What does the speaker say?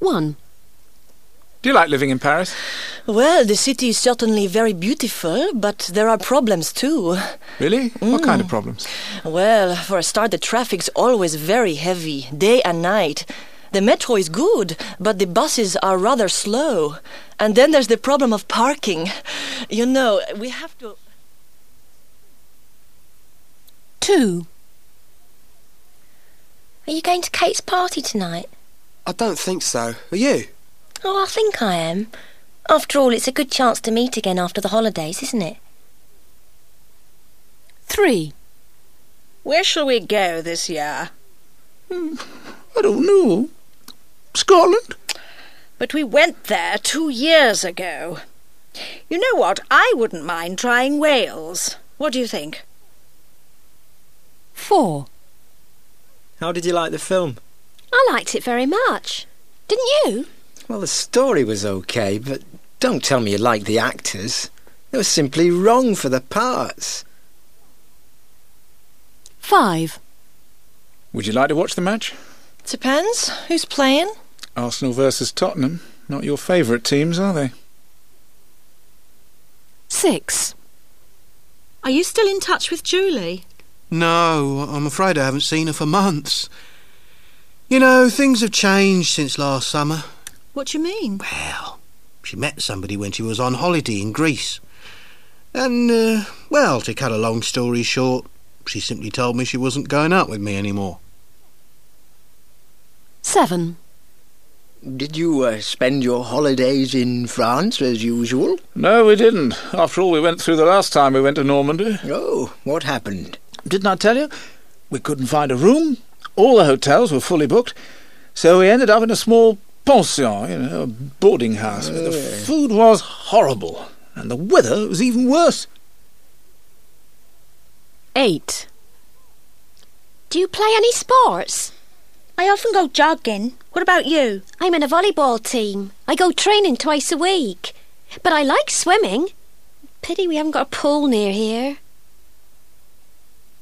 1. Do you like living in Paris? Well, the city is certainly very beautiful, but there are problems too. Really? What kind of problems? Well, for a start, the traffic's always very heavy, day and night. The metro is good, but the buses are rather slow. And then there's the problem of parking. You know, we have to... 2. Are you going to Kate's party tonight? I don't think so. Are you? Oh, I think I am. After all, it's a good chance to meet again after the holidays, isn't it? 3. Where shall we go this year? I don't know. Scotland? But we went there 2 years ago. You know what? I wouldn't mind trying Wales. What do you think? 4. How did you like the film? I liked it very much. Didn't you? Well, the story was okay, but don't tell me you liked the actors. They were simply wrong for the parts. 5. Would you like to watch the match? Depends. Who's playing? Arsenal versus Tottenham. Not your favourite teams, are they? 6. Are you still in touch with Julie? No, I'm afraid I haven't seen her for months. You know, things have changed since last summer. What do you mean? Well, she met somebody when she was on holiday in Greece. And, well, to cut a long story short, she simply told me she wasn't going out with me anymore. 7. Did you spend your holidays in France as usual? No, we didn't. After all, we went through the last time we went to Normandy. Oh, what happened? Didn't I tell you? We couldn't find a room. All the hotels were fully booked. So we ended up in a small pension, a boarding house. But the food was horrible. And the weather was even worse. 8. Do you play any sports? I often go jogging. What about you? I'm in a volleyball team. I go training twice a week. But I like swimming. Pity we haven't got a pool near here.